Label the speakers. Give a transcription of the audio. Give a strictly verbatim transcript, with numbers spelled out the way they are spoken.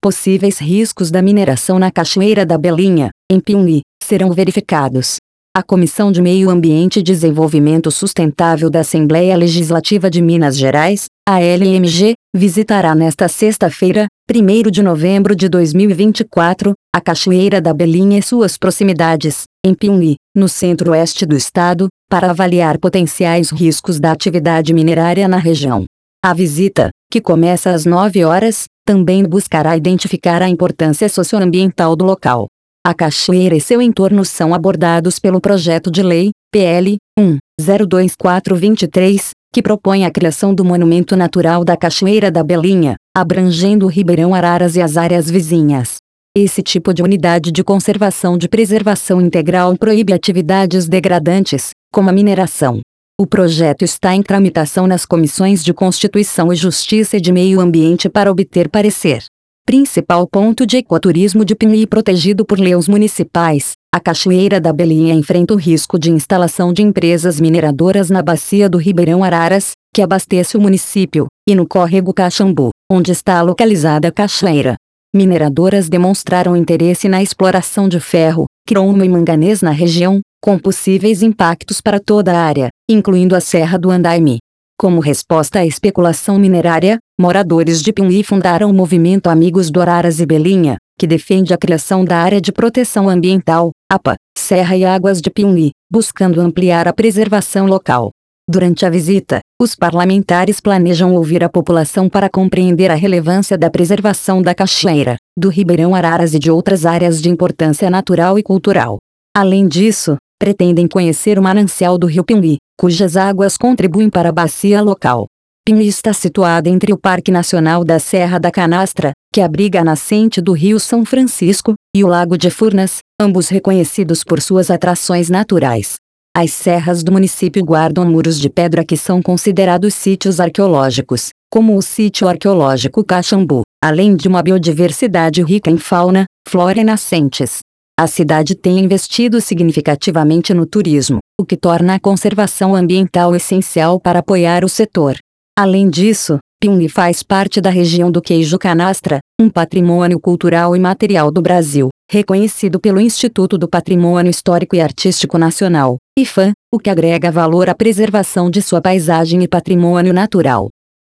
Speaker 1: possíveis riscos da mineração na Cachoeira da Belinha, em Piumhi, serão verificados. A Comissão de Meio Ambiente e Desenvolvimento Sustentável da Assembleia Legislativa de Minas Gerais, a L M G, visitará nesta sexta-feira, primeiro de novembro de dois mil e vinte e quatro, a Cachoeira da Belinha e suas proximidades, em Piumhi, no centro-oeste do estado, para avaliar potenciais riscos da atividade minerária na região. A visita, que começa às nove horas, também buscará identificar a importância socioambiental do local. A cachoeira e seu entorno são abordados pelo projeto de lei, P L um zero dois quatro dois três, que propõe a criação do Monumento Natural da Cachoeira da Belinha, abrangendo o Ribeirão Araras e as áreas vizinhas. Esse tipo de unidade de conservação de preservação integral proíbe atividades degradantes, como a mineração. O projeto está em tramitação nas comissões de Constituição e Justiça e de Meio Ambiente para obter parecer. Principal ponto de ecoturismo de Piumhi protegido por leis municipais, a Cachoeira da Belinha enfrenta o risco de instalação de empresas mineradoras na bacia do Ribeirão Araras, que abastece o município, e no córrego Caxambu, onde está localizada a cachoeira. Mineradoras demonstraram interesse na exploração de ferro, cromo e manganês na região, com possíveis impactos para toda a área, incluindo a Serra do Andaime. Como resposta à especulação minerária, moradores de Piumhi fundaram o movimento Amigos do Araras e Belinha, que defende a criação da Área de Proteção Ambiental, A P A, Serra e Águas de Piumhi, buscando ampliar a preservação local. Durante a visita, os parlamentares planejam ouvir a população para compreender a relevância da preservação da cachoeira, do Ribeirão Araras e de outras áreas de importância natural e cultural. Além disso, pretendem conhecer o manancial do rio Piumhi, cujas águas contribuem para a bacia local. Piumhi está situada entre o Parque Nacional da Serra da Canastra, que abriga a nascente do Rio São Francisco, e o Lago de Furnas, ambos reconhecidos por suas atrações naturais. As serras do município guardam muros de pedra que são considerados sítios arqueológicos, como o sítio arqueológico Caxambu, além de uma biodiversidade rica em fauna, flora e nascentes. A cidade tem investido significativamente no turismo, o que torna a conservação ambiental essencial para apoiar o setor. Além disso, Piumhi faz parte da região do Queijo Canastra, um patrimônio cultural e material do Brasil, reconhecido pelo Instituto do Patrimônio Histórico e Artístico Nacional, I F A M, o que agrega valor à preservação de sua paisagem e patrimônio natural.